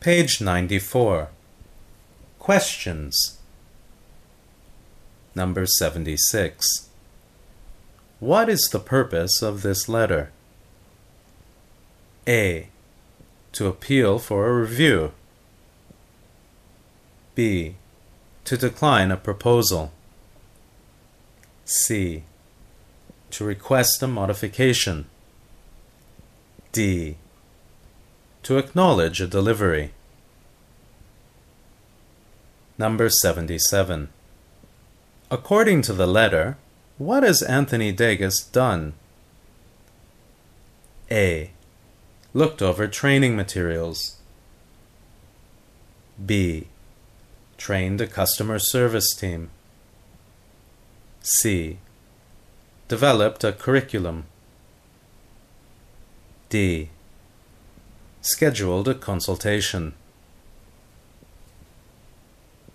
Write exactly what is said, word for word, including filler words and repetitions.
Page ninety-four. Questions. Number seventy-six. What is the purpose of this letter? A. To appeal for a review. B. To decline a proposal. C. To request a modification. D. To acknowledge a delivery. Number seventy-seven. According to the letter, what has Anthony Degas done? A. Looked over training materials. B. Trained a customer service team. C. Developed a curriculum. D. Scheduled a consultation.